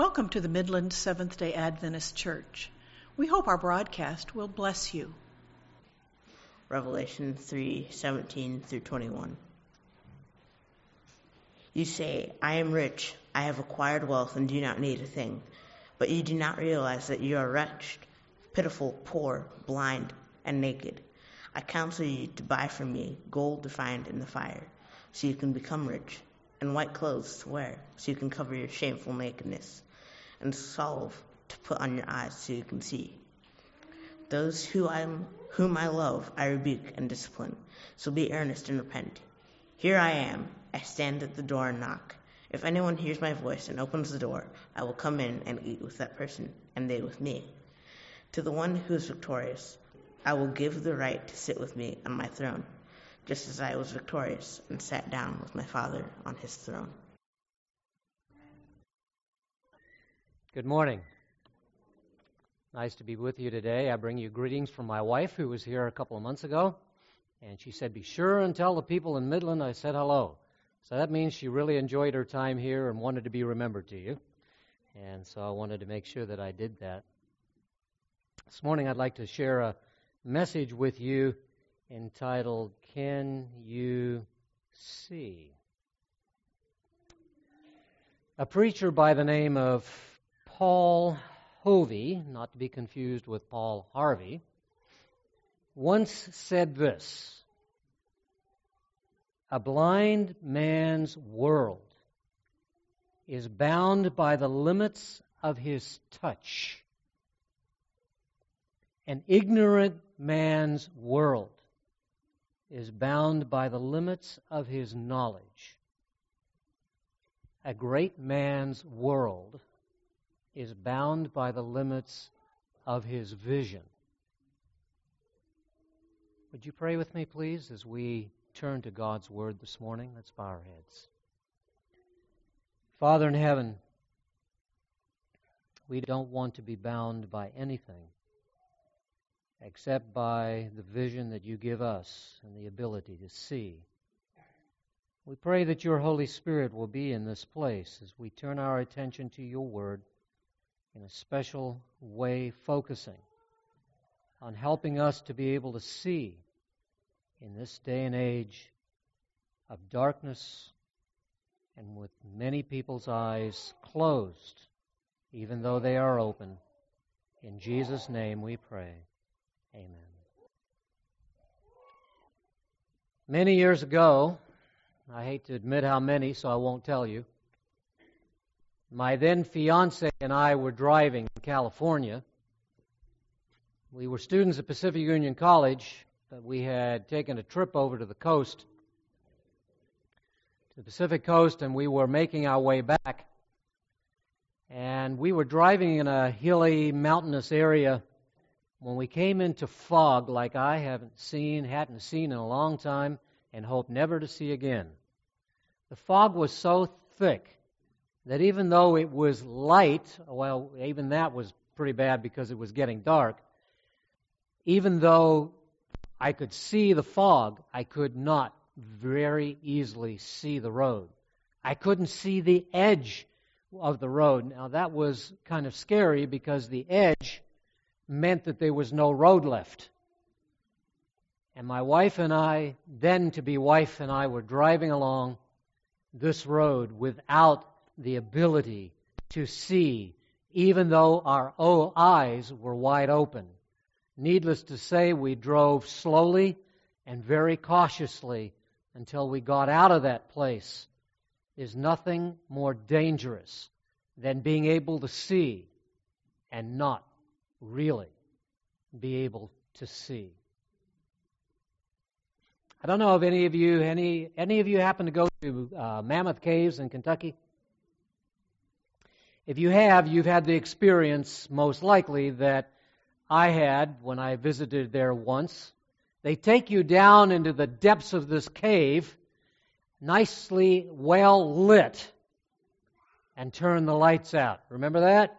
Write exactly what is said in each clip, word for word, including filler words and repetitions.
Welcome to the Midland Seventh-day Adventist Church. We hope our broadcast will bless you. Revelation three seventeen through twenty-one. You say, I am rich, I have acquired wealth and do not need a thing. But you do not realize that you are wretched, pitiful, poor, blind, and naked. I counsel you to buy from me gold refined in the fire, so you can become rich, and white clothes to wear, so you can cover your shameful nakedness, and salve to put on your eyes so you can see. Those who I am, whom I love, I rebuke and discipline, so be earnest and repent. Here I am, I stand at the door and knock. If anyone hears my voice and opens the door, I will come in and eat with that person, and they with me. To the one who is victorious, I will give the right to sit with me on my throne, just as I was victorious and sat down with my Father on his throne. Good morning. Nice to be with you today. I bring you greetings from my wife, who was here a couple of months ago, and she said, be sure and tell the people in Midland I said hello. So that means she really enjoyed her time here and wanted to be remembered to you, and so I wanted to make sure that I did that. This morning I'd like to share a message with you entitled, Can You See? A preacher by the name of Paul Hovey, not to be confused with Paul Harvey, once said this: a blind man's world is bound by the limits of his touch. An ignorant man's world is bound by the limits of his knowledge. A great man's world is bound by the limits of his vision. Would you pray with me, please, as we turn to God's Word this morning? Let's bow our heads. Father in heaven, we don't want to be bound by anything except by the vision that you give us and the ability to see. We pray that your Holy Spirit will be in this place as we turn our attention to your Word in a special way, focusing on helping us to be able to see in this day and age of darkness and with many people's eyes closed, even though they are open. In Jesus' name we pray. Amen. Many years ago, I hate to admit how many, so I won't tell you, my then fiancée and I were driving in California. We were students at Pacific Union College, but we had taken a trip over to the coast, to the Pacific coast, and we were making our way back. And we were driving in a hilly, mountainous area when we came into fog like I haven't seen, hadn't seen in a long time, and hope never to see again. The fog was so thick that even though it was light, well, even that was pretty bad because it was getting dark, even though I could see the fog, I could not very easily see the road. I couldn't see the edge of the road. Now, that was kind of scary because the edge meant that there was no road left. And my wife and I, then to be wife and I, were driving along this road without the ability to see, even though our eyes were wide open. Needless to say, we drove slowly and very cautiously until we got out of that place. There's nothing more dangerous than being able to see and not really be able to see. I don't know if any of you, any any of you happen to go to uh, Mammoth Caves in Kentucky? If you have, you've had the experience, most likely, that I had when I visited there once. They take you down into the depths of this cave, nicely well lit, and turn the lights out. Remember that?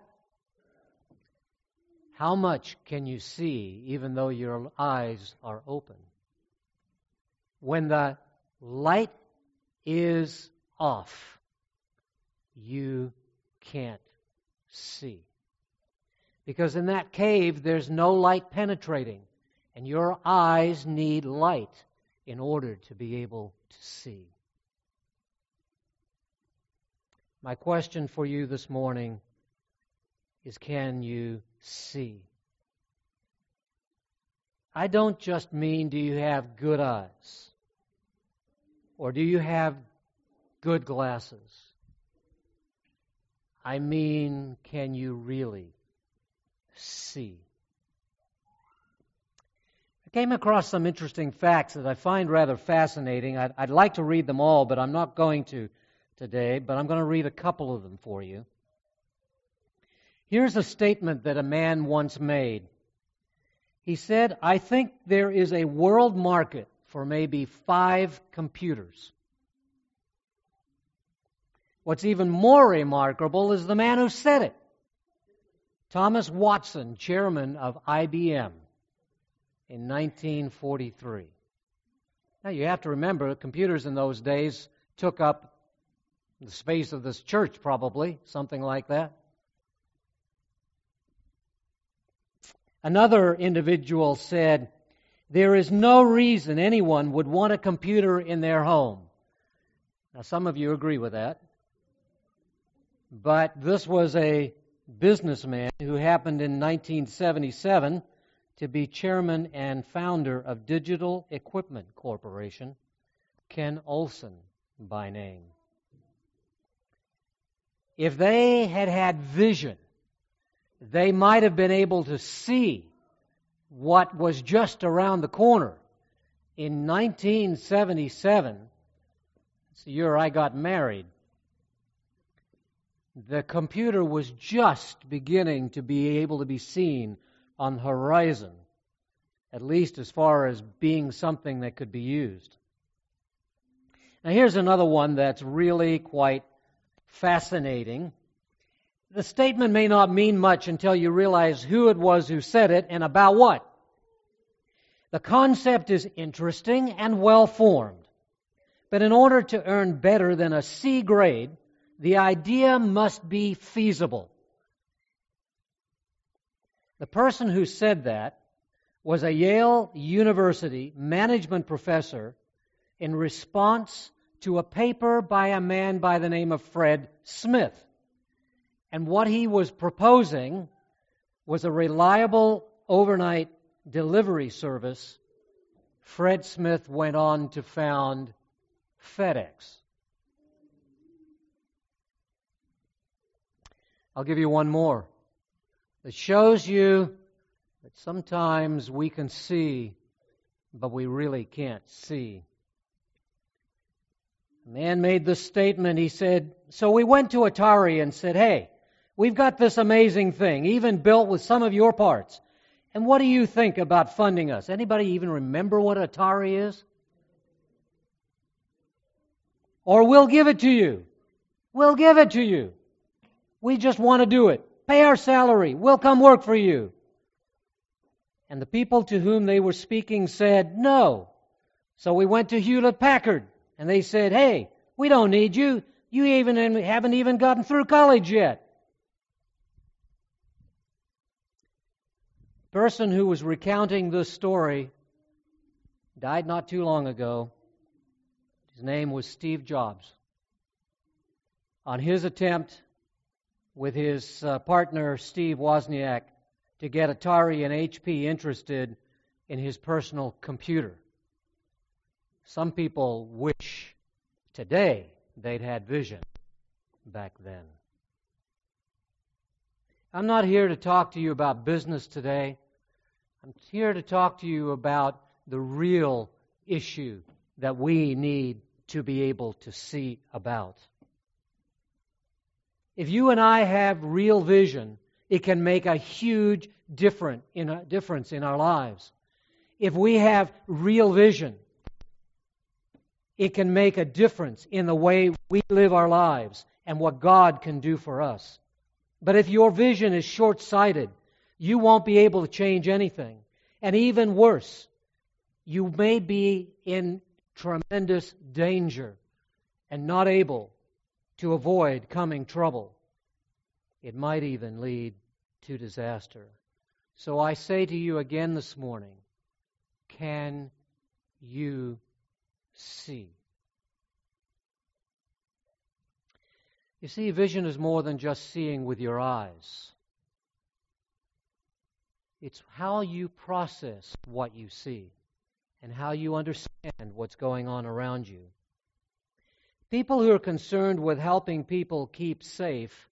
How much can you see even though your eyes are open? When the light is off, you can't see. Because in that cave, there's no light penetrating, and your eyes need light in order to be able to see. My question for you this morning is, can you see? I don't just mean, do you have good eyes? Or do you have good glasses? I mean, can you really see? I came across some interesting facts that I find rather fascinating. I'd, I'd like to read them all, but I'm not going to today, but I'm going to read a couple of them for you. Here's a statement that a man once made. He said, I think there is a world market for maybe five computers. What's even more remarkable is the man who said it. Thomas Watson, chairman of I B M in nineteen forty-three. Now you have to remember, computers in those days took up the space of this church probably, something like that. Another individual said, there is no reason anyone would want a computer in their home. Now, some of you agree with that. But this was a businessman who happened in nineteen seventy-seven to be chairman and founder of Digital Equipment Corporation, Ken Olsen by name. If they had had vision, they might have been able to see what was just around the corner. In nineteen seventy-seven, it's the year I got married, the computer was just beginning to be able to be seen on the horizon, at least as far as being something that could be used. Now here's another one that's really quite fascinating. The statement may not mean much until you realize who it was who said it and about what. The concept is interesting and well-formed, but in order to earn better than a C grade, the idea must be feasible. The person who said that was a Yale University management professor in response to a paper by a man by the name of Fred Smith. And what he was proposing was a reliable overnight delivery service. Fred Smith went on to found FedEx. I'll give you one more that shows you that sometimes we can see, but we really can't see. A man made this statement. He said, so we went to Atari and said, hey, we've got this amazing thing, even built with some of your parts. And what do you think about funding us? Anybody even remember what Atari is? Or we'll give it to you. We'll give it to you. We just want to do it. Pay our salary. We'll come work for you. And the people to whom they were speaking said, no. So we went to Hewlett-Packard, and they said, hey, we don't need you. You even haven't even gotten through college yet. The person who was recounting this story died not too long ago. His name was Steve Jobs. On his attempt with his uh, partner, Steve Wozniak, to get Atari and H P interested in his personal computer. Some people wish today they'd had vision back then. I'm not here to talk to you about business today. I'm here to talk to you about the real issue that we need to be able to see about. If you and I have real vision, it can make a huge difference in a difference in our lives. If we have real vision, it can make a difference in the way we live our lives and what God can do for us. But if your vision is short-sighted, you won't be able to change anything. And even worse, you may be in tremendous danger and not able to avoid coming trouble. It might even lead to disaster. So I say to you again this morning, can you see? You see, vision is more than just seeing with your eyes. It's how you process what you see and how you understand what's going on around you. People who are concerned with helping people keep safe,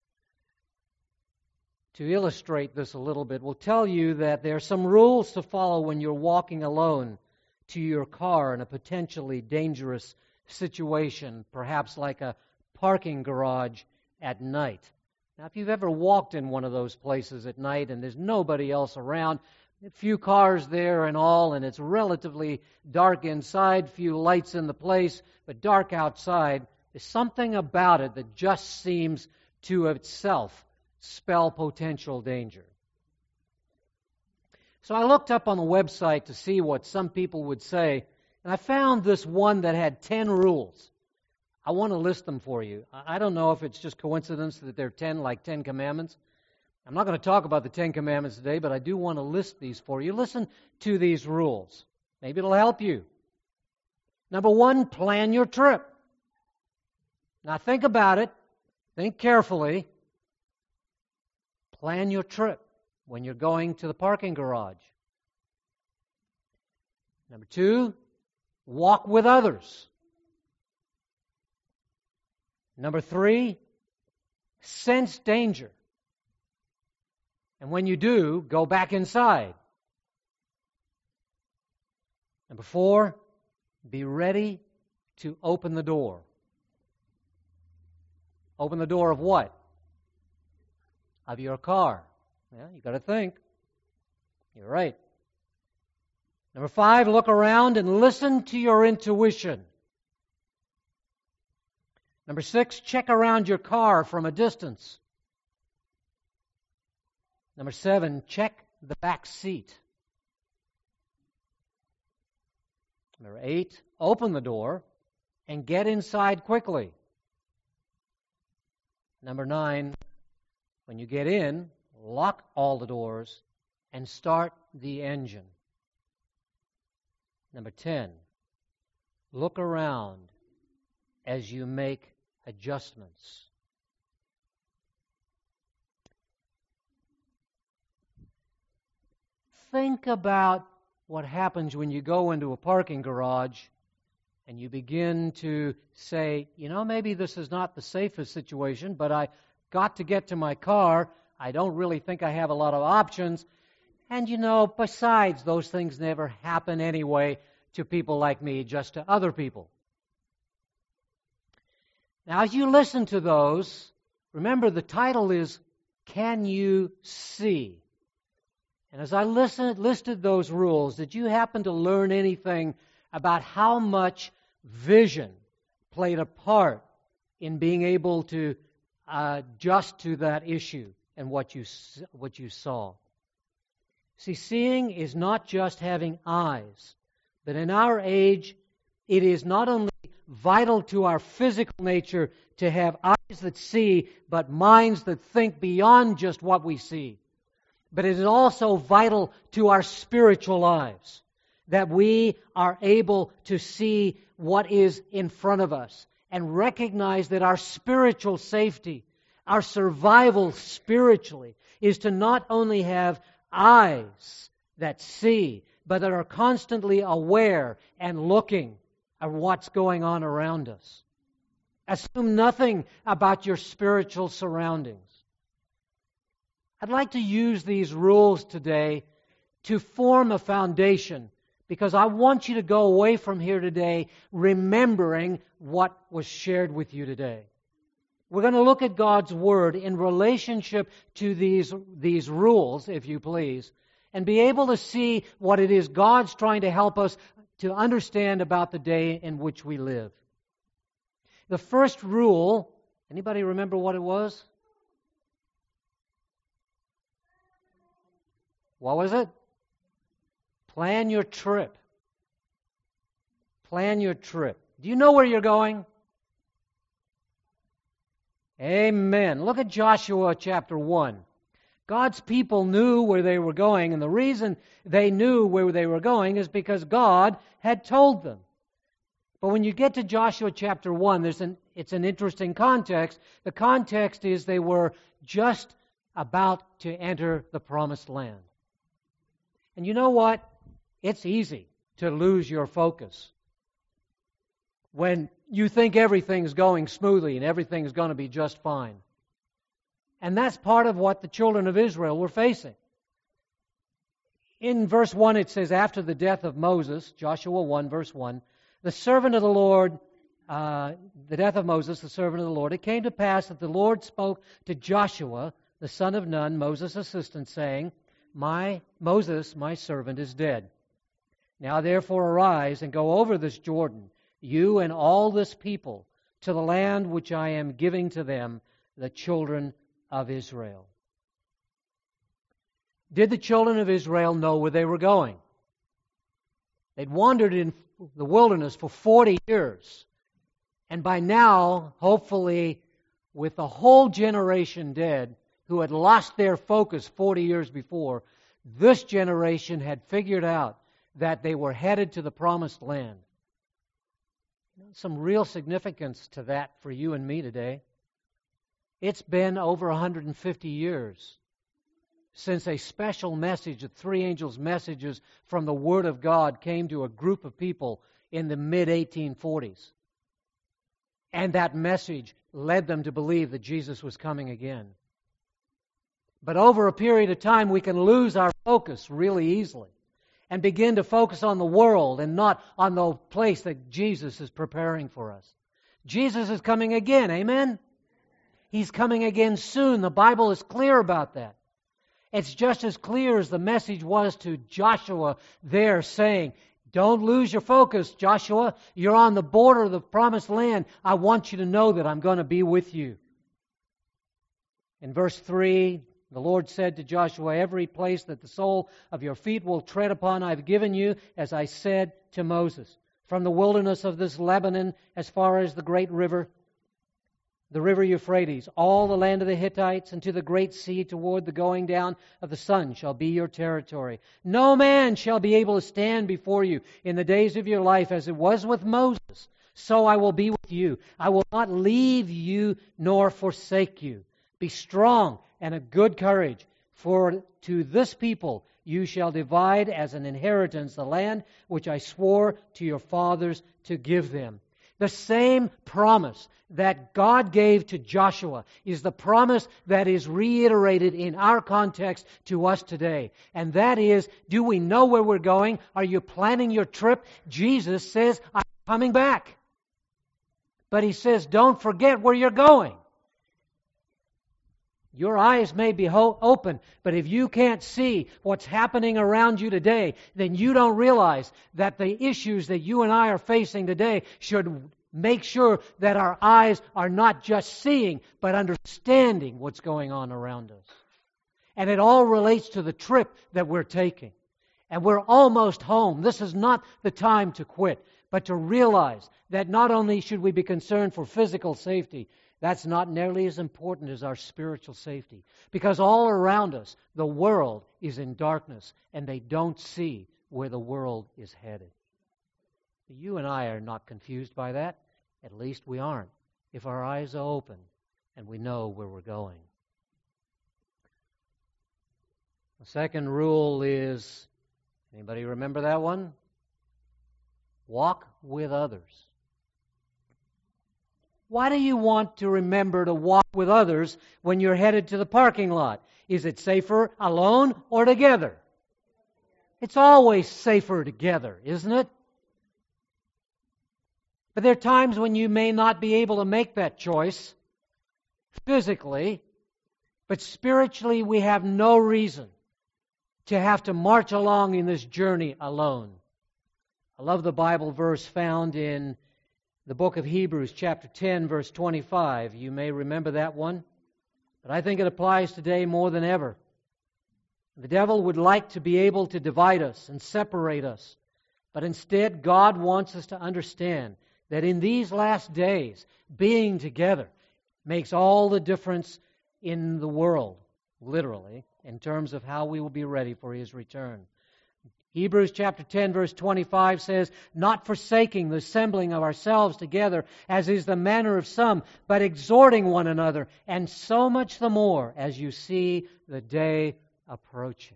to illustrate this a little bit, will tell you that there are some rules to follow when you're walking alone to your car in a potentially dangerous situation, perhaps like a parking garage at night. Now, if you've ever walked in one of those places at night and there's nobody else around, a few cars there and all, and it's relatively dark inside, few lights in the place, but dark outside, there's something about it that just seems to itself spell potential danger. So I looked up on the website to see what some people would say, and I found this one that had ten rules. I want to list them for you. I don't know if it's just coincidence that they're ten, like Ten Commandments. I'm not going to talk about the Ten Commandments today, but I do want to list these for you. Listen to these rules. Maybe it'll help you. Number one, plan your trip. Now think about it. Think carefully. Plan your trip when you're going to the parking garage. Number two, walk with others. Number three, sense danger. And when you do, go back inside. Number four, be ready to open the door. Open the door of what? Of your car. Yeah, you got to think. You're right. Number five, look around and listen to your intuition. Number six, check around your car from a distance. Number seven, check the back seat. Number eight, open the door and get inside quickly. Number nine, when you get in, lock all the doors and start the engine. Number ten, look around as you make adjustments. Think about what happens when you go into a parking garage and you begin to say, you know, maybe this is not the safest situation, but I got to get to my car. I don't really think I have a lot of options. And, you know, besides, those things never happen anyway to people like me, just to other people. Now, as you listen to those, remember the title is, Can You See? And as I listened, listed those rules, did you happen to learn anything about how much vision played a part in being able to uh, adjust to that issue and what you what you saw? See, seeing is not just having eyes, but in our age, it is not only vital to our physical nature to have eyes that see, but minds that think beyond just what we see. But it is also vital to our spiritual lives, that we are able to see what is in front of us and recognize that our spiritual safety, our survival spiritually, is to not only have eyes that see, but that are constantly aware and looking at what's going on around us. Assume nothing about your spiritual surroundings. I'd like to use these rules today to form a foundation, because I want you to go away from here today remembering what was shared with you today. We're going to look at God's Word in relationship to these, these rules, if you please, and be able to see what it is God's trying to help us to understand about the day in which we live. The first rule, anybody remember what it was? What was it? Plan your trip. Plan your trip. Do you know where you're going? Amen. Look at Joshua chapter one. God's people knew where they were going, and the reason they knew where they were going is because God had told them. But when you get to Joshua chapter one, there's an, it's an interesting context. The context is they were just about to enter the promised land. And you know what? It's easy to lose your focus when you think everything's going smoothly and everything's going to be just fine. And that's part of what the children of Israel were facing. In verse one it says, after the death of Moses, Joshua one, verse one, the servant of the Lord, uh, the death of Moses, the servant of the Lord, it came to pass that the Lord spoke to Joshua, the son of Nun, Moses' assistant, saying, My Moses, my servant, is dead. Now therefore arise and go over this Jordan, you and all this people, to the land which I am giving to them, the children of Israel. Did the children of Israel know where they were going? They'd wandered in the wilderness for forty years. And by now, hopefully, with the whole generation dead who had lost their focus forty years before, this generation had figured out that they were headed to the promised land. Some real significance to that for you and me today. It's been over one hundred fifty years since a special message, the three angels' messages from the Word of God came to a group of people in the mid eighteen forties. And that message led them to believe that Jesus was coming again. But over a period of time, we can lose our focus really easily and begin to focus on the world and not on the place that Jesus is preparing for us. Jesus is coming again, amen? He's coming again soon. The Bible is clear about that. It's just as clear as the message was to Joshua there saying, don't lose your focus, Joshua. You're on the border of the promised land. I want you to know that I'm going to be with you. In verse three, the Lord said to Joshua, every place that the sole of your feet will tread upon I've given you, as I said to Moses. From the wilderness of this Lebanon as far as the great river, the river Euphrates, all the land of the Hittites, and to the great sea toward the going down of the sun shall be your territory. No man shall be able to stand before you in the days of your life as it was with Moses. So I will be with you. I will not leave you nor forsake you. Be strong and of good courage, for to this people you shall divide as an inheritance the land which I swore to your fathers to give them. The same promise that God gave to Joshua is the promise that is reiterated in our context to us today. And that is, do we know where we're going? Are you planning your trip? Jesus says, I'm coming back. But He says, don't forget where you're going. Your eyes may be ho- open, but if you can't see what's happening around you today, then you don't realize that the issues that you and I are facing today should make sure that our eyes are not just seeing, but understanding what's going on around us. And it all relates to the trip that we're taking. And we're almost home. This is not the time to quit, but to realize that not only should we be concerned for physical safety, that's not nearly as important as our spiritual safety. Because all around us, the world is in darkness, and they don't see where the world is headed. You and I are not confused by that. At least we aren't, if our eyes are open and we know where we're going. The second rule is, anybody remember that one? Walk with others. Why do you want to remember to walk with others when you're headed to the parking lot? Is it safer alone or together? It's always safer together, isn't it? But there are times when you may not be able to make that choice physically, but spiritually we have no reason to have to march along in this journey alone. I love the Bible verse found in the book of Hebrews, chapter ten, verse twenty-five. You may remember that one, but I think it applies today more than ever. The devil would like to be able to divide us and separate us, but instead God wants us to understand that in these last days, being together, makes all the difference in the world, literally, in terms of how we will be ready for His return. Hebrews chapter ten, verse twenty-five says, "Not forsaking the assembling of ourselves together, as is the manner of some, but exhorting one another, and so much the more as you see the day approaching."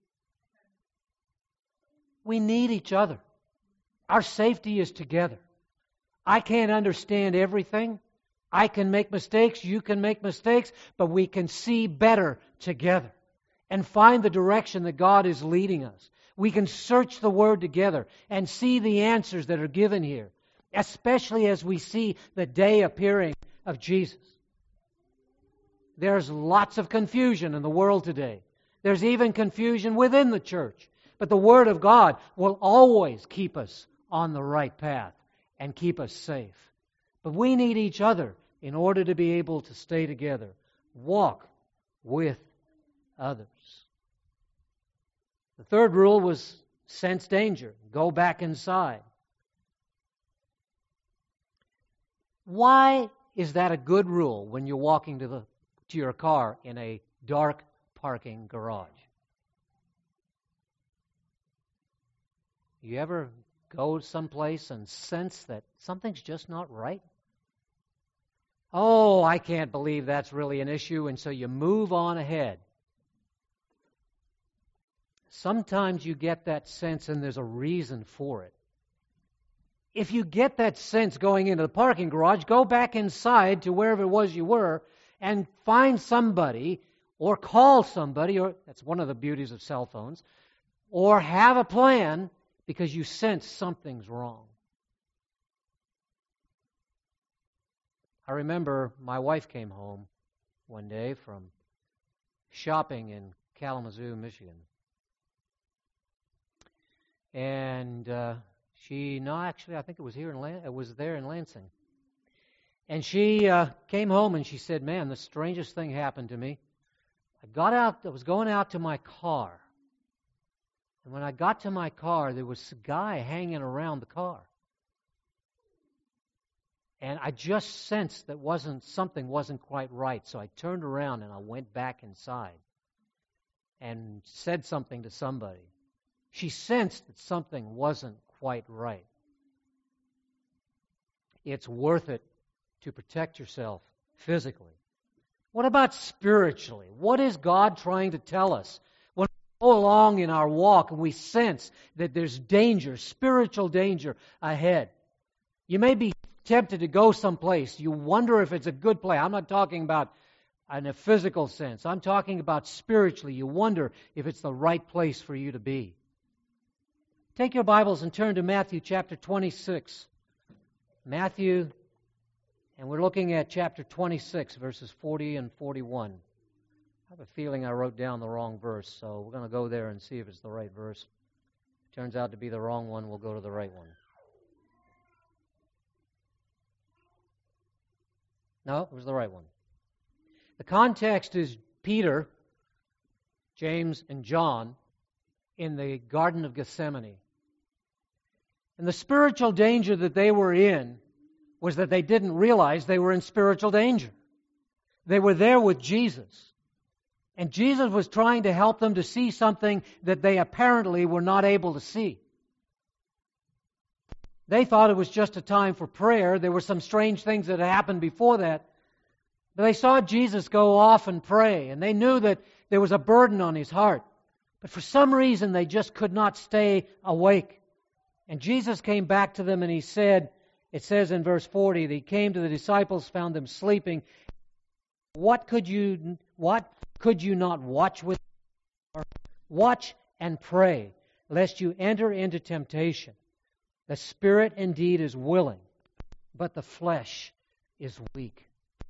We need each other. Our safety is together. I can't understand everything. I can make mistakes, you can make mistakes, but we can see better together and find the direction that God is leading us. We can search the Word together and see the answers that are given here, especially as we see the day appearing of Jesus. There's lots of confusion in the world today. There's even confusion within the church. But the Word of God will always keep us on the right path and keep us safe. But we need each other in order to be able to stay together. Walk with others. The third rule was sense danger. Go back inside. Why is that a good rule when you're walking to the to your car in a dark parking garage? You ever go someplace and sense that something's just not right? Oh, I can't believe that's really an issue, and so you move on ahead. Sometimes you get that sense and there's a reason for it. If you get that sense going into the parking garage, go back inside to wherever it was you were and find somebody or call somebody, or that's one of the beauties of cell phones, or have a plan because you sense something's wrong. I remember my wife came home one day from shopping in Kalamazoo, Michigan. And uh, she, no, actually, I think it was here in Lan- it was there in Lansing. And she uh, came home and she said, "Man, the strangest thing happened to me. I got out, I was going out to my car. And when I got to my car, there was a guy hanging around the car. And I just sensed that wasn't something wasn't quite right. So I turned around and I went back inside and said something to somebody. She sensed that something wasn't quite right. It's worth it to protect yourself physically. What about spiritually? What is God trying to tell us? When we go along in our walk and we sense that there's danger, spiritual danger ahead. You may be tempted to go someplace. You wonder if it's a good place. I'm not talking about in a physical sense. I'm talking about spiritually. You wonder if it's the right place for you to be. Take your Bibles and turn to Matthew chapter twenty-six. Matthew, and we're looking at chapter twenty-six, verses forty and forty-one. I have a feeling I wrote down the wrong verse, so we're going to go there and see if it's the right verse. If it turns out to be the wrong one, we'll go to the right one. No, it was the right one. The context is Peter, James, and John in the Garden of Gethsemane. And the spiritual danger that they were in was that they didn't realize they were in spiritual danger. They were there with Jesus. And Jesus was trying to help them to see something that they apparently were not able to see. They thought it was just a time for prayer. There were some strange things that had happened before that. But they saw Jesus go off and pray, and they knew that there was a burden on his heart. But for some reason, they just could not stay awake. And Jesus came back to them and he said, it says in verse forty, that he came to the disciples, found them sleeping. What could you, what could you not watch with? Watch and pray, lest you enter into temptation. The spirit indeed is willing, but the flesh is weak.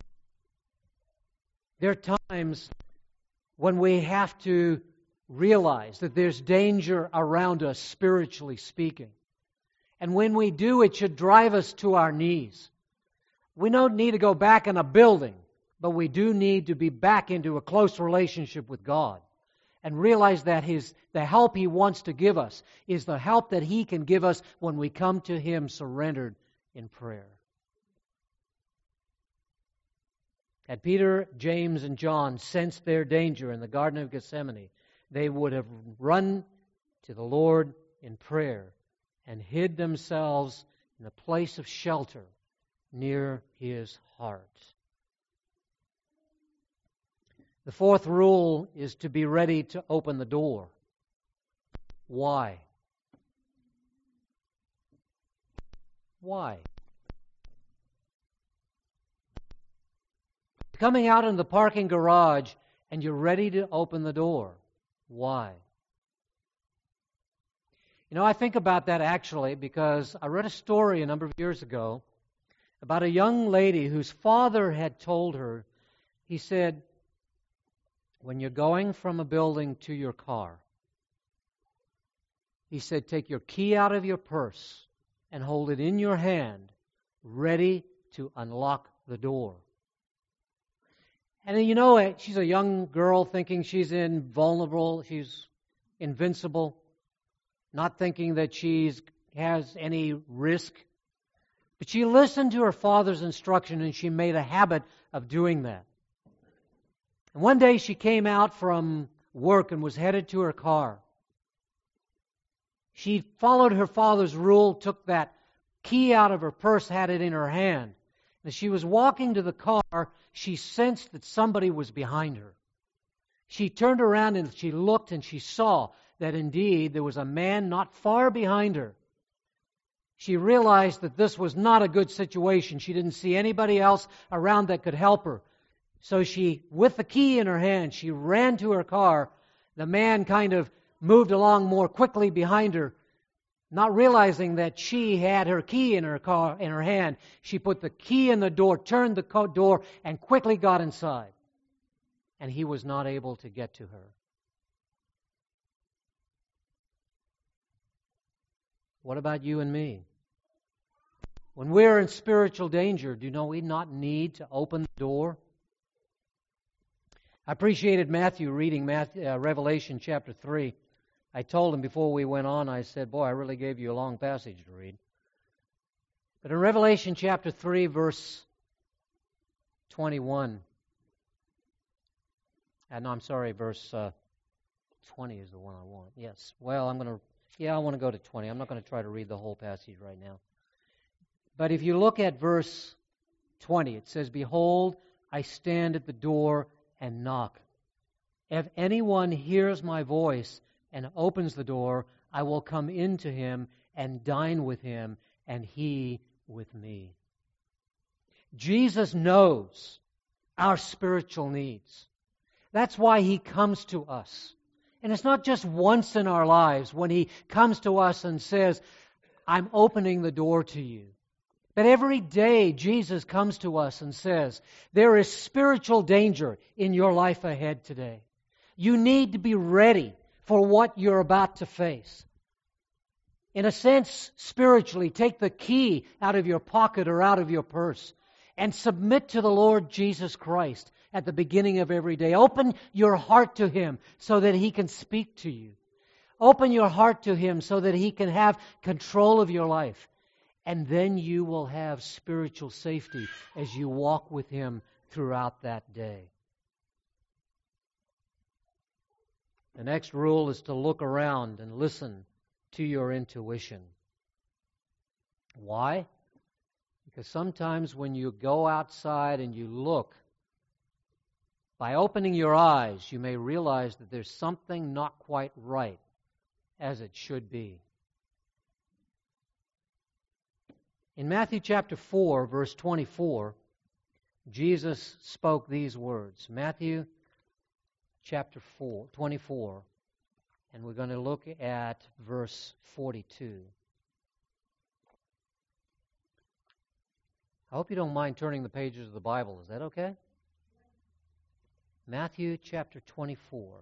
There are times when we have to realize that there's danger around us, spiritually speaking. And when we do, it should drive us to our knees. We don't need to go back in a building, but we do need to be back into a close relationship with God and realize that His the help He wants to give us is the help that He can give us when we come to Him surrendered in prayer. Had Peter, James, and John sensed their danger in the Garden of Gethsemane, they would have run to the Lord in prayer and hid themselves in a place of shelter near His heart. The fourth rule is to be ready to open the door. Why? Why? Coming out in the parking garage and you're ready to open the door. Why? You know, I think about that actually because I read a story a number of years ago about a young lady whose father had told her, he said, when you're going from a building to your car, he said, take your key out of your purse and hold it in your hand, ready to unlock the door. And you know, she's a young girl thinking she's invulnerable, she's invincible, not thinking that she has any risk. But she listened to her father's instruction and she made a habit of doing that. And one day she came out from work and was headed to her car. She followed her father's rule, took that key out of her purse, had it in her hand. As she was walking to the car, she sensed that somebody was behind her. She turned around and she looked and she saw that indeed there was a man not far behind her. She realized that this was not a good situation. She didn't see anybody else around that could help her. So she, with the key in her hand, she ran to her car. The man kind of moved along more quickly behind her. Not realizing that she had her key in her car, in her hand, she put the key in the door, turned the door, and quickly got inside. And he was not able to get to her. What about you and me? When we're in spiritual danger, do know we not need to open the door? I appreciated Matthew reading Matthew, uh, Revelation chapter three. I told him before we went on, I said, boy, I really gave you a long passage to read. But in Revelation chapter three, verse twenty-one, and no, I'm sorry, verse uh, twenty is the one I want. Yes. Well, I'm going to, yeah, I want to go to twenty. I'm not going to try to read the whole passage right now. But if you look at verse twenty, it says, behold, I stand at the door and knock. If anyone hears my voice and opens the door, I will come into him and dine with him, and he with me. Jesus knows our spiritual needs. That's why He comes to us. And it's not just once in our lives when He comes to us and says, I'm opening the door to you. But every day Jesus comes to us and says, there is spiritual danger in your life ahead today. You need to be ready for what you're about to face. In a sense, spiritually, take the key out of your pocket or out of your purse and submit to the Lord Jesus Christ at the beginning of every day. Open your heart to Him so that He can speak to you. Open your heart to Him so that He can have control of your life. And then you will have spiritual safety as you walk with Him throughout that day. The next rule is to look around and listen to your intuition. Why? Because sometimes when you go outside and you look, by opening your eyes, you may realize that there's something not quite right as it should be. In Matthew chapter four, verse twenty-four, Jesus spoke these words. Matthew chapter four, twenty-four, and we're going to look at verse forty-two. I hope you don't mind turning the pages of the Bible. Is that okay? Matthew chapter twenty-four.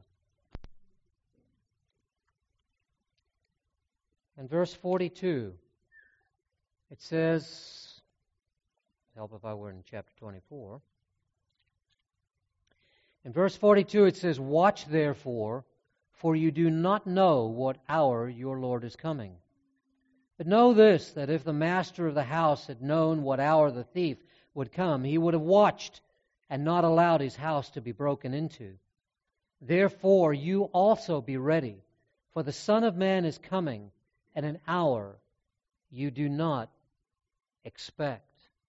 And verse forty-two. It says, help if I were in chapter twenty-four. In verse forty-two it says, watch therefore, for you do not know what hour your Lord is coming. But know this, that if the master of the house had known what hour the thief would come, he would have watched and not allowed his house to be broken into. Therefore you also be ready, for the Son of Man is coming at an hour you do not expect.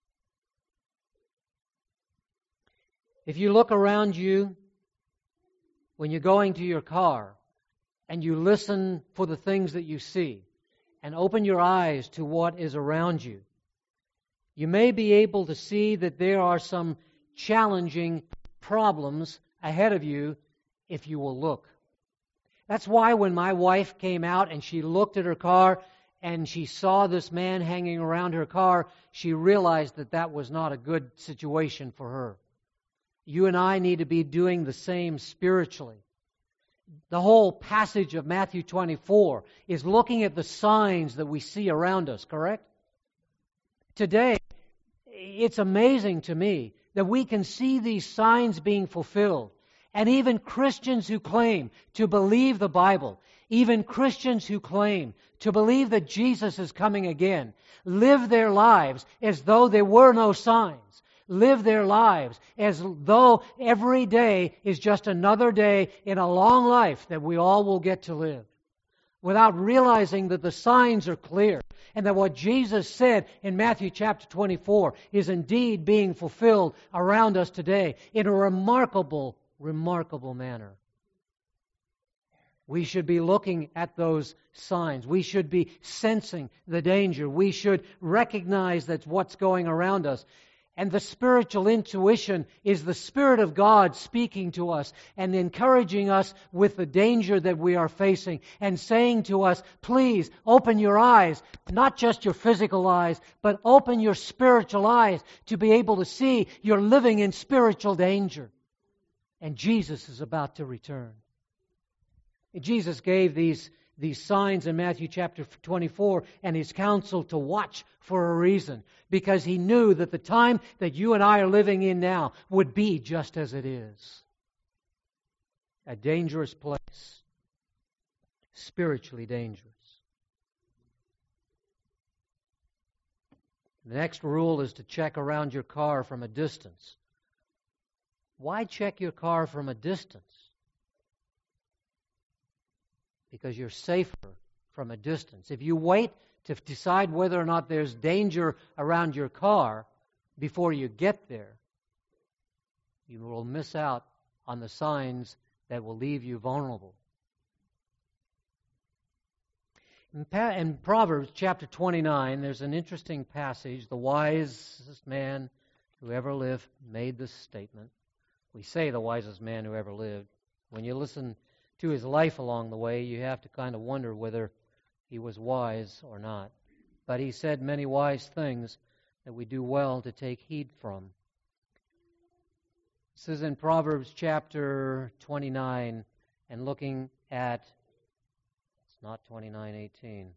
If you look around you when you're going to your car and you listen for the things that you see and open your eyes to what is around you, you may be able to see that there are some challenging problems ahead of you if you will look. That's why when my wife came out and she looked at her car and she saw this man hanging around her car, she realized that that was not a good situation for her. You and I need to be doing the same spiritually. The whole passage of Matthew twenty-four is looking at the signs that we see around us, correct? Today, it's amazing to me that we can see these signs being fulfilled. And even Christians who claim to believe the Bible, even Christians who claim to believe that Jesus is coming again, live their lives as though there were no signs. Live their lives as though every day is just another day in a long life that we all will get to live, without realizing that the signs are clear and that what Jesus said in Matthew chapter twenty-four is indeed being fulfilled around us today in a remarkable, remarkable manner. We should be looking at those signs. We should be sensing the danger. We should recognize that's what's going around us. And the spiritual intuition is the Spirit of God speaking to us and encouraging us with the danger that we are facing and saying to us, please open your eyes, not just your physical eyes, but open your spiritual eyes to be able to see you're living in spiritual danger. And Jesus is about to return. Jesus gave these These signs in Matthew chapter twenty-four and His counsel to watch for a reason, because He knew that the time that you and I are living in now would be just as it is. A dangerous place. Spiritually dangerous. The next rule is to check around your car from a distance. Why check your car from a distance? Because you're safer from a distance. If you wait to decide whether or not there's danger around your car before you get there, you will miss out on the signs that will leave you vulnerable. In, pa- in Proverbs chapter twenty-nine, there's an interesting passage. The wisest man who ever lived made this statement. We say the wisest man who ever lived. When you listen to his life along the way, you have to kind of wonder whether he was wise or not. But he said many wise things that we do well to take heed from. This is in Proverbs chapter twenty-nine, and looking at, it's not twenty-nine eighteen.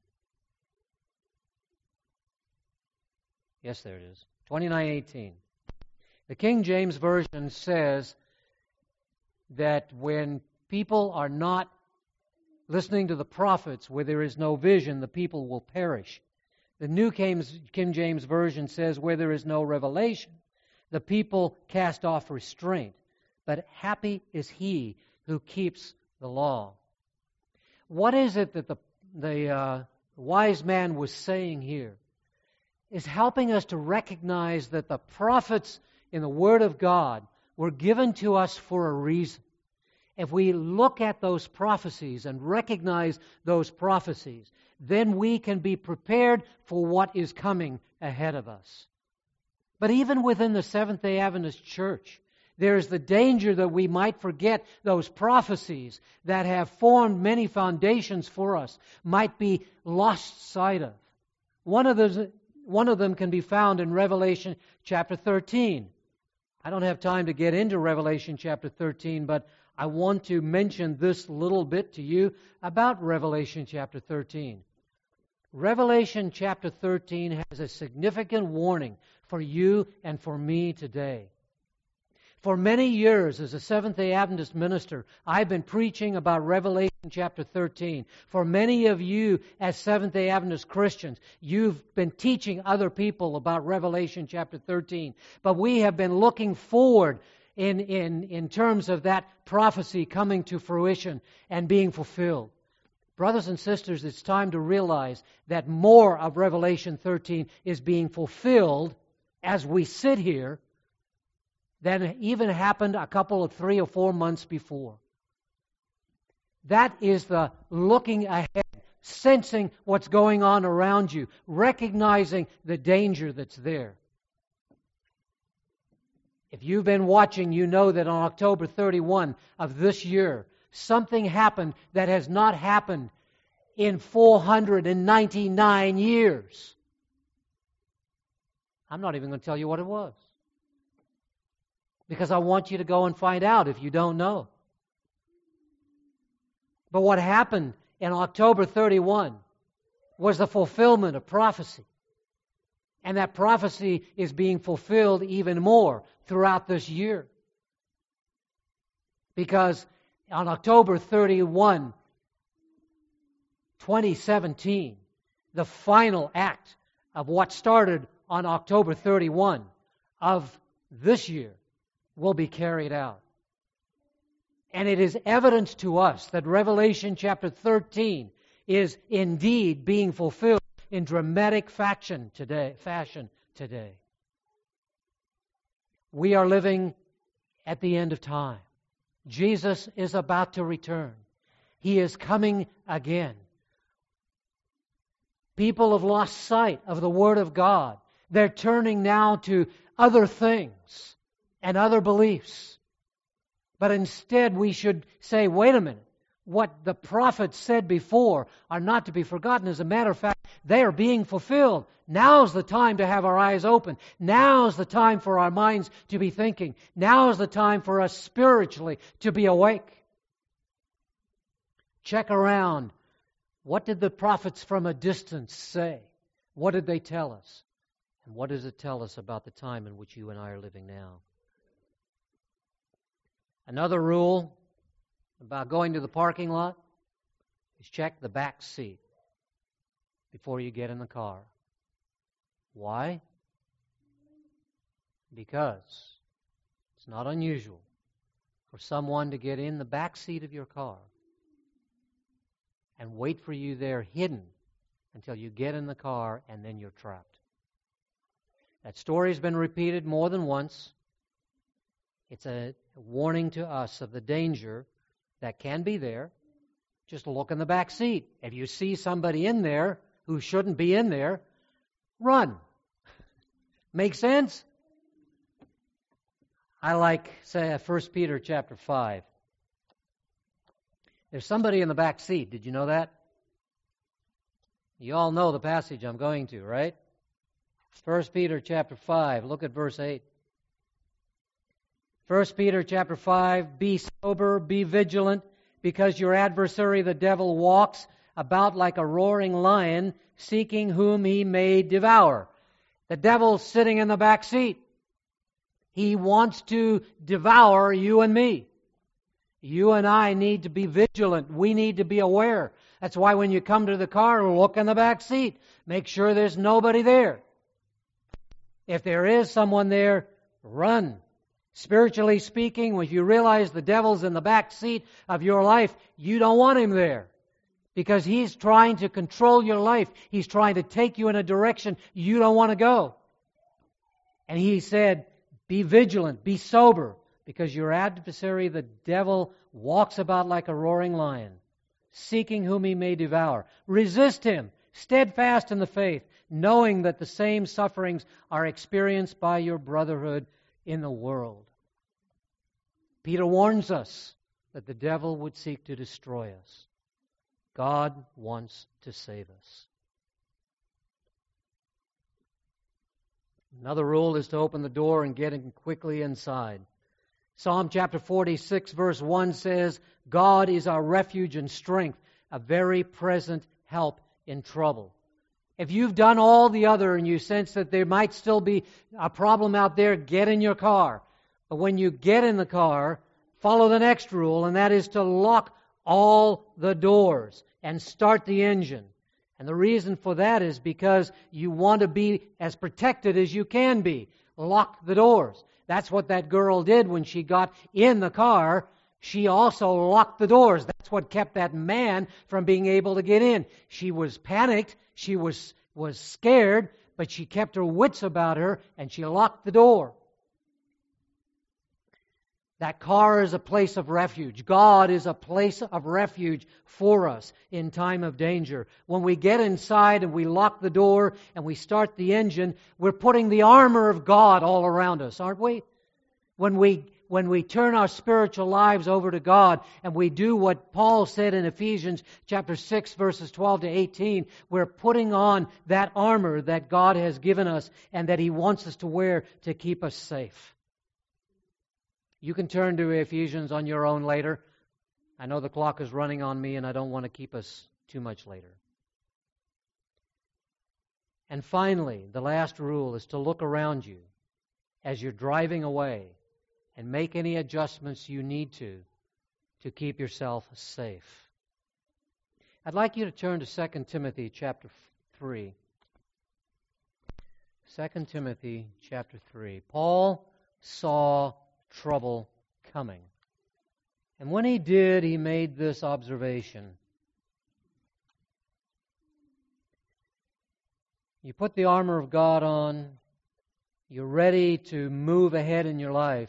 Yes, there it is. twenty-nine eighteen. The King James Version says that when people are not listening to the prophets, where there is no vision, the people will perish. The New King James Version says, where there is no revelation, the people cast off restraint. But happy is he who keeps the law. What is it that the, the uh, wise man was saying here? Is helping us to recognize that the prophets in the Word of God were given to us for a reason. If we look at those prophecies and recognize those prophecies, then we can be prepared for what is coming ahead of us. But even within the Seventh-day Adventist Church, there is the danger that we might forget those prophecies that have formed many foundations for us, might be lost sight of. One of those, one of them can be found in Revelation chapter thirteen. I don't have time to get into Revelation chapter thirteen, but I want to mention this little bit to you about Revelation chapter thirteen. Revelation chapter thirteen has a significant warning for you and for me today. For many years as a Seventh-day Adventist minister, I've been preaching about Revelation chapter thirteen. For many of you as Seventh-day Adventist Christians, you've been teaching other people about Revelation chapter thirteen. But we have been looking forward in, in, in terms of that prophecy coming to fruition and being fulfilled. Brothers and sisters, it's time to realize that more of Revelation thirteen is being fulfilled as we sit here than even happened a couple of three or four months before. That is the looking ahead, sensing what's going on around you, recognizing the danger that's there. If you've been watching, you know that on October thirty-first of this year, something happened that has not happened in four hundred ninety-nine years. I'm not even going to tell you what it was, because I want you to go and find out if you don't know. But what happened in October thirty-first was the fulfillment of prophecy. And that prophecy is being fulfilled even more throughout this year. Because on October thirty-first, twenty seventeen, the final act of what started on October thirty-first of this year will be carried out. And it is evidence to us that Revelation chapter thirteen is indeed being fulfilled in dramatic fashion today. Fashion today. We are living at the end of time. Jesus is about to return. He is coming again. People have lost sight of the Word of God. They're turning now to other things and other beliefs. But instead we should say, wait a minute, what the prophets said before are not to be forgotten. As a matter of fact, they are being fulfilled. Now's the time to have our eyes open. Now's the time for our minds to be thinking. Now's the time for us spiritually to be awake. Check around. What did the prophets from a distance say? What did they tell us? And what does it tell us about the time in which you and I are living now? Another rule about going to the parking lot is check the back seat before you get in the car. Why? Because it's not unusual for someone to get in the back seat of your car and wait for you there hidden until you get in the car and then you're trapped. That story has been repeated more than once. It's a warning to us of the danger that can be there. Just look in the back seat. If you see somebody in there who shouldn't be in there, run. Make sense? I like, say, First Peter chapter five. There's somebody in the back seat. Did you know that? You all know the passage I'm going to, right? First Peter chapter five. Look at verse eight. First Peter chapter five, be sober, be vigilant, because your adversary the devil walks about like a roaring lion, seeking whom he may devour. The devil's sitting in the back seat. He wants to devour you and me. You and I need to be vigilant. We need to be aware. That's why when you come to the car, look in the back seat. Make sure there's nobody there. If there is someone there, run. Spiritually speaking, if you realize the devil's in the back seat of your life, you don't want him there. Because he's trying to control your life. He's trying to take you in a direction you don't want to go. And he said, be vigilant, be sober, because your adversary, the devil, walks about like a roaring lion, seeking whom he may devour. Resist him, steadfast in the faith, knowing that the same sufferings are experienced by your brotherhood in the world. Peter warns us that the devil would seek to destroy us. God wants to save us. Another rule is to open the door and get in quickly inside. Psalm chapter forty-six verse one says, God is our refuge and strength, a very present help in trouble. If you've done all the other and you sense that there might still be a problem out there, get in your car. But when you get in the car, follow the next rule, and that is to lock all the doors and start the engine. And the reason for that is because you want to be as protected as you can be. Lock the doors. That's what that girl did when she got in the car. She also locked the doors. That's what kept that man from being able to get in. She was panicked. She was, was scared, but she kept her wits about her, and she locked the door. That car is a place of refuge. God is a place of refuge for us in time of danger. When we get inside and we lock the door and we start the engine, we're putting the armor of God all around us, aren't we? When we when we turn our spiritual lives over to God and we do what Paul said in Ephesians chapter six, verses twelve to eighteen, we're putting on that armor that God has given us and that He wants us to wear to keep us safe. You can turn to Ephesians on your own later. I know the clock is running on me and I don't want to keep us too much later. And finally, the last rule is to look around you as you're driving away and make any adjustments you need to to keep yourself safe. I'd like you to turn to Second Timothy chapter three. Second Timothy chapter three. Paul saw trouble coming. And when he did, he made this observation. You put the armor of God on, you're ready to move ahead in your life.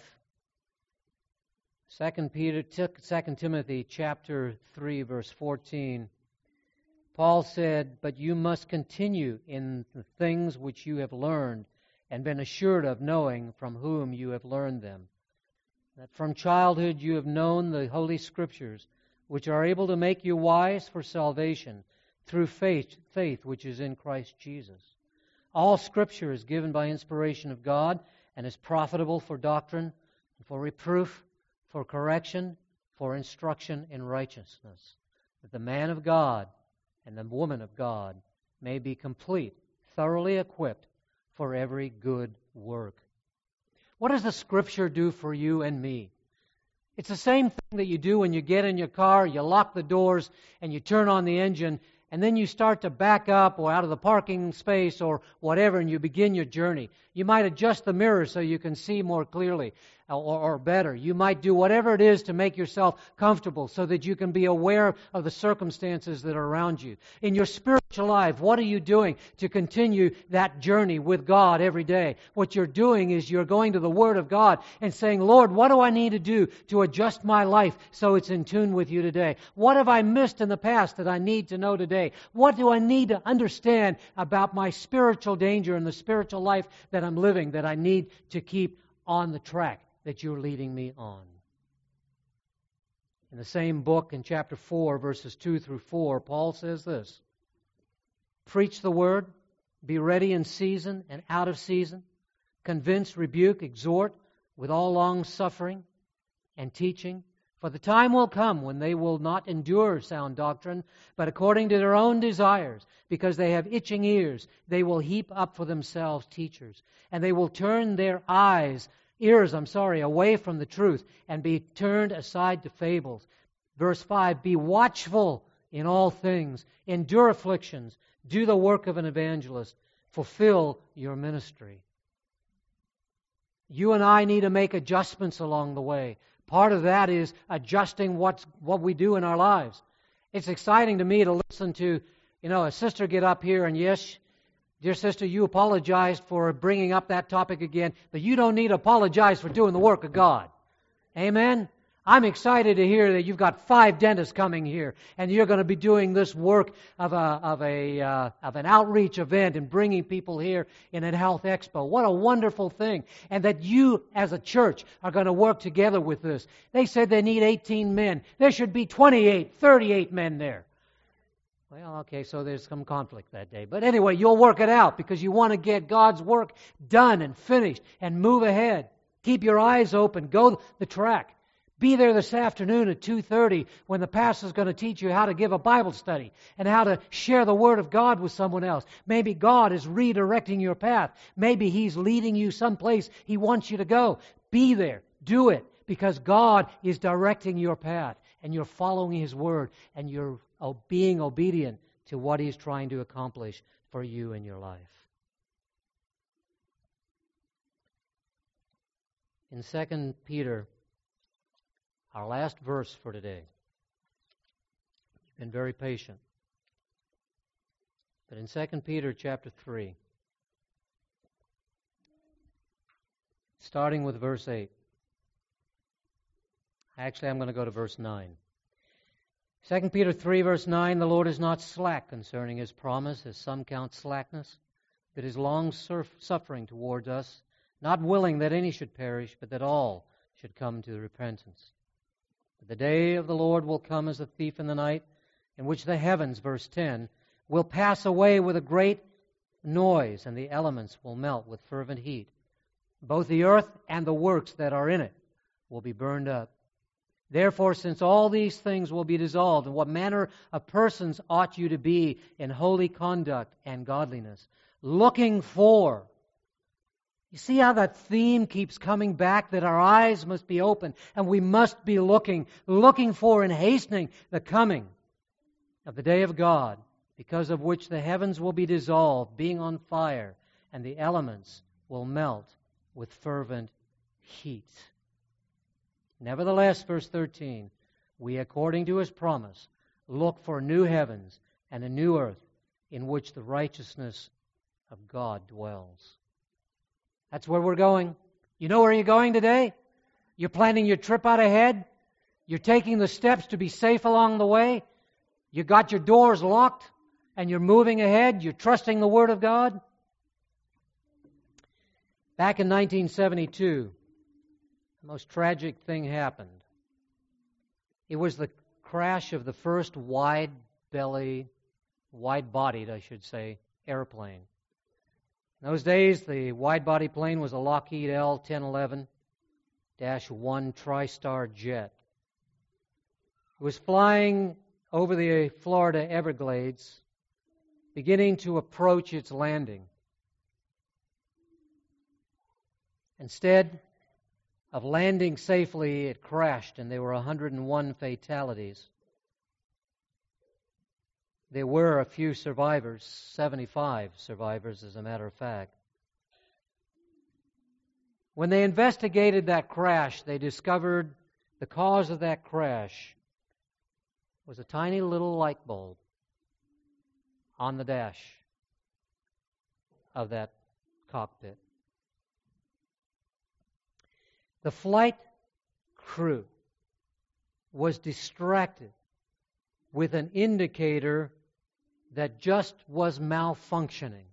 Second Peter, Second Timothy chapter three, verse fourteen. Paul said, "But you must continue in the things which you have learned and been assured of, knowing from whom you have learned them. That from childhood you have known the Holy Scriptures, which are able to make you wise for salvation through faith, faith which is in Christ Jesus. All Scripture is given by inspiration of God and is profitable for doctrine, for reproof, for correction, for instruction in righteousness, that the man of God and the woman of God may be complete, thoroughly equipped for every good work." What does the Scripture do for you and me? It's the same thing that you do when you get in your car, you lock the doors, and you turn on the engine, and then you start to back up or out of the parking space or whatever, and you begin your journey. You might adjust the mirror so you can see more clearly or, or better. You might do whatever it is to make yourself comfortable so that you can be aware of the circumstances that are around you. In your spiritual life, what are you doing to continue that journey with God every day? What you're doing is you're going to the Word of God and saying, "Lord, what do I need to do to adjust my life so it's in tune with you today? What have I missed in the past that I need to know today? What do I need to understand about my spiritual danger and the spiritual life that I'm living that I need to keep on the track that you're leading me on?" In the same book, in chapter four, verses two through four, Paul says this: "Preach the word, be ready in season and out of season, convince, rebuke, exhort with all long suffering and teaching. For the time will come when they will not endure sound doctrine, but according to their own desires, because they have itching ears, they will heap up for themselves teachers, and they will turn their eyes, ears, I'm sorry, away from the truth, and be turned aside to fables." Verse five, "Be watchful in all things, endure afflictions, do the work of an evangelist, fulfill your ministry." You and I need to make adjustments along the way. Part of that is adjusting what's, what we do in our lives. It's exciting to me to listen to, you know, a sister get up here and, yes, dear sister, you apologized for bringing up that topic again, but you don't need to apologize for doing the work of God. Amen? I'm excited to hear that you've got five dentists coming here, and you're going to be doing this work of a of a uh, of an outreach event and bringing people here in a health expo. What a wonderful thing! And that you, as a church, are going to work together with this. They said they need eighteen men. There should be twenty-eight, thirty-eight men there. Well, okay, so there's some conflict that day. But anyway, you'll work it out because you want to get God's work done and finished and move ahead. Keep your eyes open. Go the track. Be there this afternoon at two thirty when the pastor's going to teach you how to give a Bible study and how to share the Word of God with someone else. Maybe God is redirecting your path. Maybe He's leading you someplace He wants you to go. Be there. Do it because God is directing your path and you're following His Word and you're being obedient to what He's trying to accomplish for you in your life. In Second Peter, our last verse for today. You've been very patient. But in Second Peter chapter three, starting with verse eight. Actually, I'm going to go to verse nine. Second Peter three, verse nine, the Lord is not slack concerning His promise, as some count slackness, but is long-suffering towards us, not willing that any should perish, but that all should come to repentance. But the day of the Lord will come as a thief in the night, in which the heavens, verse ten, will pass away with a great noise, and the elements will melt with fervent heat. Both the earth and the works that are in it will be burned up. Therefore, since all these things will be dissolved, what manner of persons ought you to be in holy conduct and godliness, looking for? You see how that theme keeps coming back, that our eyes must be open and we must be looking, looking for and hastening the coming of the day of God, because of which the heavens will be dissolved, being on fire, and the elements will melt with fervent heat. Nevertheless, verse thirteen, we, according to His promise, look for new heavens and a new earth in which the righteousness of God dwells. That's where we're going. You know where you're going today? You're planning your trip out ahead. You're taking the steps to be safe along the way. You got your doors locked and you're moving ahead. You're trusting the Word of God. Back in nineteen seventy-two, the most tragic thing happened. It was the crash of the first wide-belly, wide-bodied, I should say, airplane. In those days, the wide-body plane was a Lockheed L ten eleven dash one TriStar jet. It was flying over the Florida Everglades, beginning to approach its landing. Instead of landing safely, it crashed, and there were one hundred one fatalities. There were a few survivors, seventy-five survivors, as a matter of fact. When they investigated that crash, they discovered the cause of that crash was a tiny little light bulb on the dash of that cockpit. The flight crew was distracted with an indicator that just was malfunctioning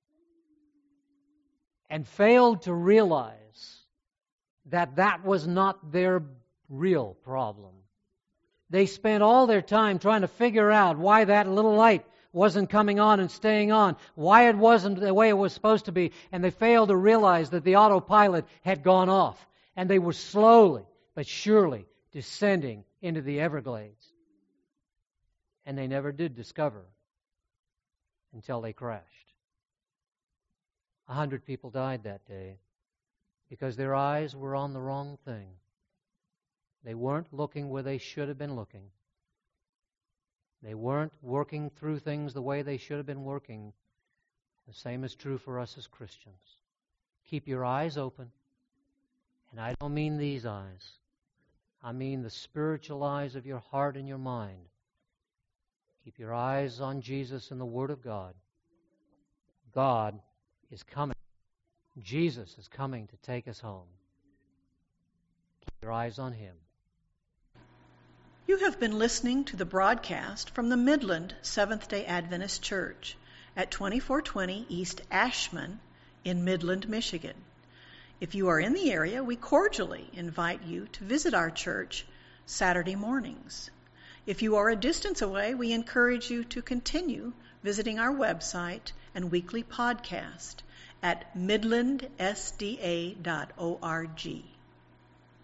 and failed to realize that that was not their real problem. They spent all their time trying to figure out why that little light wasn't coming on and staying on, why it wasn't the way it was supposed to be, and they failed to realize that the autopilot had gone off, and they were slowly but surely descending into the Everglades. And they never did discover until they crashed. A hundred people died that day because their eyes were on the wrong thing. They weren't looking where they should have been looking. They weren't working through things the way they should have been working. The same is true for us as Christians. Keep your eyes open. And I don't mean these eyes. I mean the spiritual eyes of your heart and your mind. Keep your eyes on Jesus and the Word of God. God is coming. Jesus is coming to take us home. Keep your eyes on Him. You have been listening to the broadcast from the Midland Seventh-day Adventist Church at twenty-four twenty East Ashman in Midland, Michigan. If you are in the area, we cordially invite you to visit our church Saturday mornings. If you are a distance away, we encourage you to continue visiting our website and weekly podcast at midland s d a dot org.